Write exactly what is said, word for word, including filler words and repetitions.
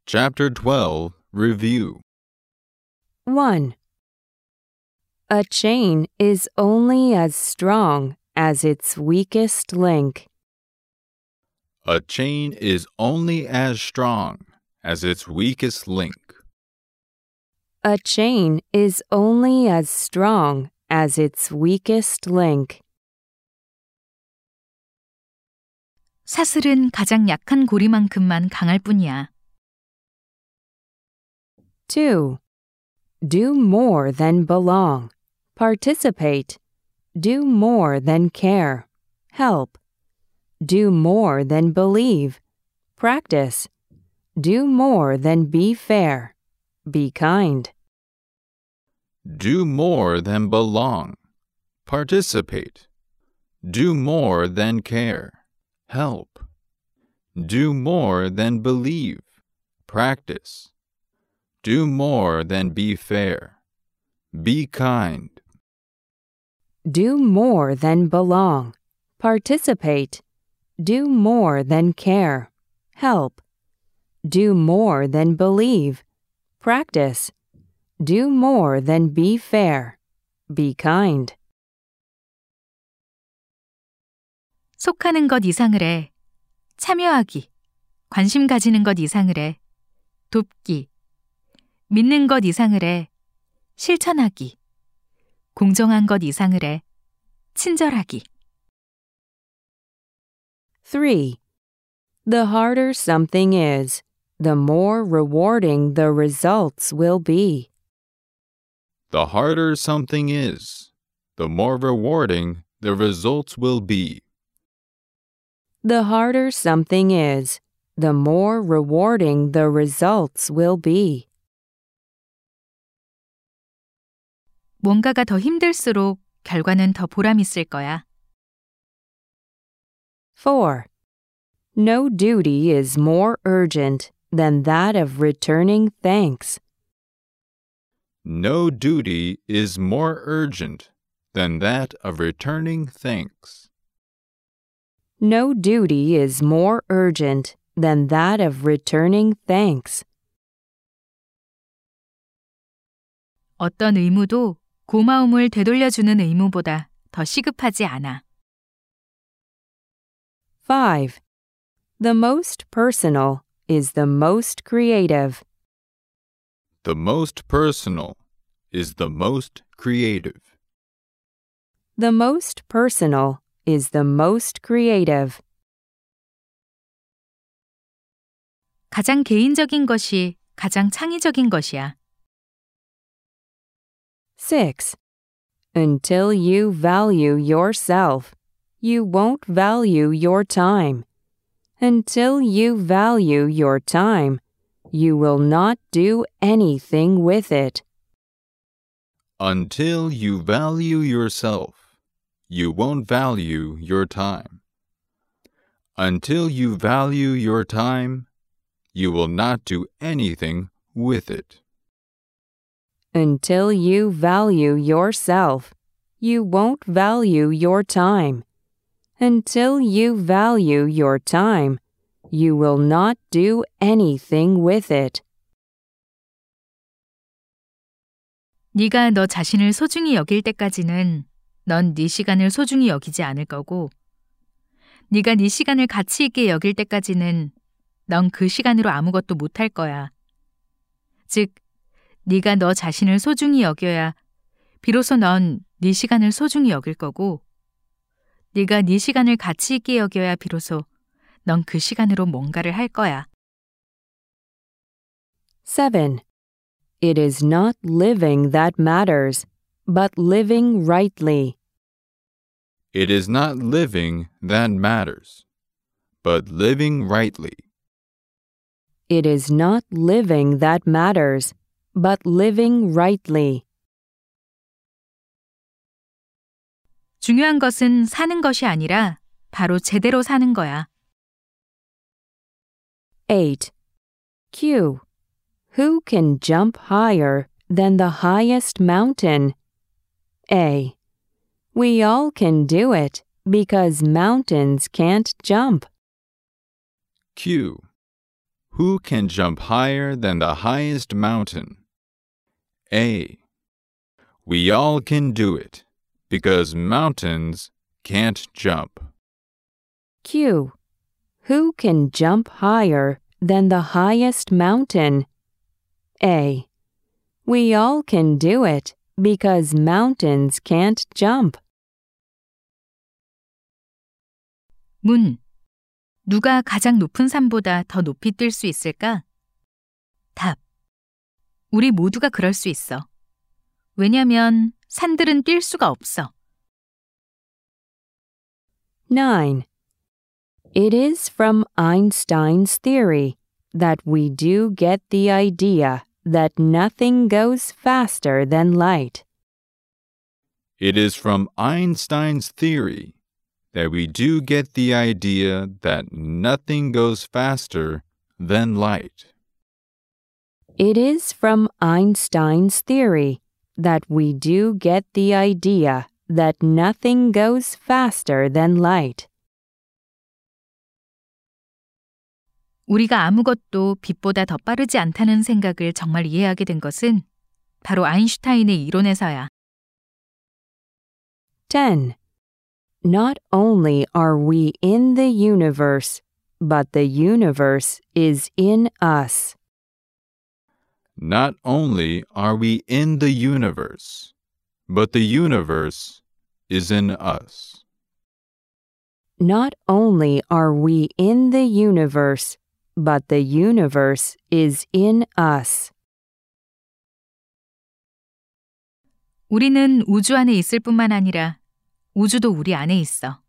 Chapter twelve, Review. one. A chain is only as strong as its weakest link. A chain is only as strong as its weakest link. A chain is only as strong as its weakest link. 사슬은 가장 약한 고리만큼만 강할 뿐이야. two. Do more than belong. Participate. Do more than care. Help. Do more than believe. Practice. Do more than be fair. Be kind. Do more than belong. Participate. Do more than care. Help. Do more than believe. Practice. Do more than be fair. Be kind. Do more than belong. Participate. Do more than care. Help. Do more than believe. Practice. Do more than be fair. Be kind. 속하는 것 이상을 해. 참여하기. 관심 가지는 것 이상을 해. 돕기. 믿는 것 이상을 해. 실천하기. 공정한 것 이상을 해. 친절하기. three. The harder something is, the more rewarding the results will be. The harder something is, the more rewarding the results will be. The harder something is, the more rewarding the results will be. 뭔가가 더 힘들수록 결과는 더 보람 있을 거야. four. No duty is more urgent than that of returning thanks. No duty is more urgent than that of returning thanks. No duty is more urgent than that of returning thanks. 어떤 의무도 고마움을 되돌려주는 의무보다 더 시급하지 않아. five. The most personal is the most creative. The most personal is the most creative. The most personal is the most creative. 가장 개인적인 것이 가장 창의적인 것이야. six. Until you value yourself, you won't value your time. Until you value your time, you will not do anything with it. Until you value yourself, you won't value your time. Until you value your time, you will not do anything with it. Until you value yourself, you won't value your time. Until you value your time, you will not do anything with it. 네가 너 자신을 소중히 여길 때까지는 넌 네 시간을 소중히 여기지 않을 거고, 네가 네 시간을 가치 있게 여길 때까지는 넌 그 시간으로 아무것도 못할 거야. 즉, 네가 너 자신을 소중히 여겨야 비로소 넌 네 시간을 소중히 여길 거고, 네가 네 시간을 가치 있게 여겨야 비로소 넌 그 시간으로 뭔가를 할 거야. seven. It is not living that matters, but living rightly. It is not living that matters, but living rightly. It is not living that matters, but living rightly. 중요한 것은 사는 것이 아니라 바로 제대로 사는 거야. eight. Q. Who can jump higher than the highest mountain? A. We all can do it because mountains can't jump. Q. Who can jump higher than the highest mountain? A. We all can do it, because mountains can't jump. Q. Who can jump higher than the highest mountain? A. We all can do it because mountains can't jump. 문. 누가 가장 높은 산보다 더 높이 뛸 수 있을까? 답. 우리 모두가 그럴 수 있어. 왜냐면 산들은 뛸 수가 없어. nine. It is from Einstein's theory that we do get the idea that nothing goes faster than light. It is from Einstein's theory that we do get the idea that nothing goes faster than light. It is from Einstein's theory that we do get the idea that nothing goes faster than light. 우리가 아무것도 빛보다 더 빠르지 않다는 생각을 정말 이해하게 된 것은 바로 아인슈타인의 이론에서야. ten. Not only are we in the universe, but the universe is in us. Not only are we in the universe, but the universe is in us. Not only are we in the universe, but the universe is in us. 우리는 우주 안에 있을 뿐만 아니라 우주도 우리 안에 있어.